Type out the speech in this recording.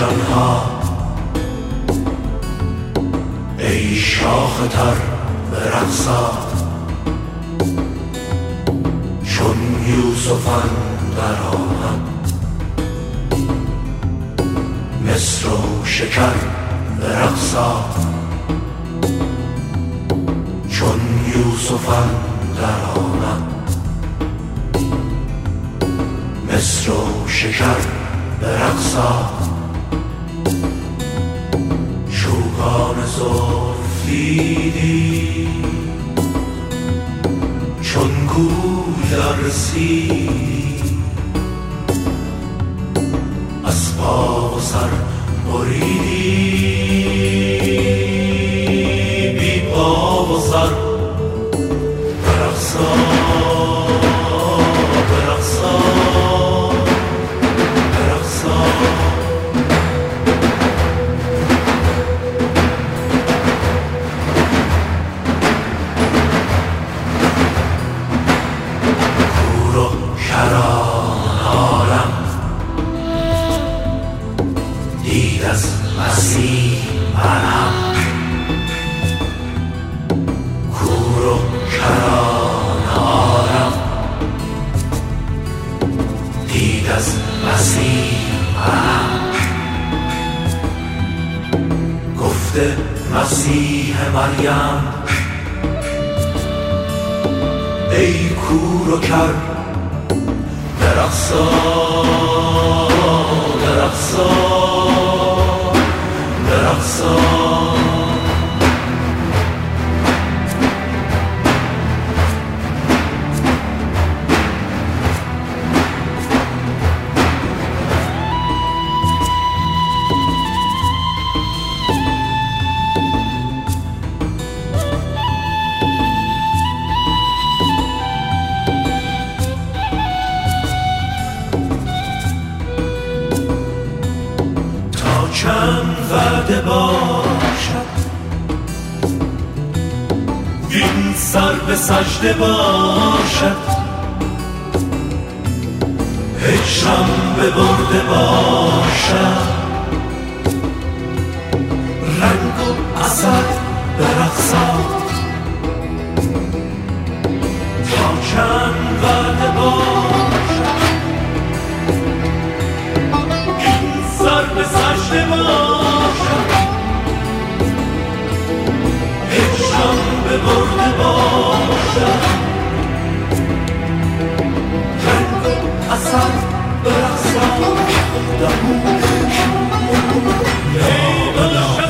جانها ای شاخ تر به رقصا، چون یوسفان در آمد مصر و شکر به رقصا، چون یوسفان در آمد مصر و شکر به رقصا، چوگان زلفیدی چون گوی رسیدی، از پا و سر بریدی بی پا و سر به رقصا، به رقصا، به رقصا. کور و کران عالم دید از مسیح منم، کور و کران عالم دید از مسیح منم، گفته مسیح مریم ای کور و کر به رقصا، به رقصا، به رقصا. چند وعده باشد این سر به سجده باشد، هجرم ببرده باشد رنگ و اثر به رقصا، تا چند وعده باشد این سر به سجده باشد، هجرم ببرده باشد رنگ و اثر به رقصا، ای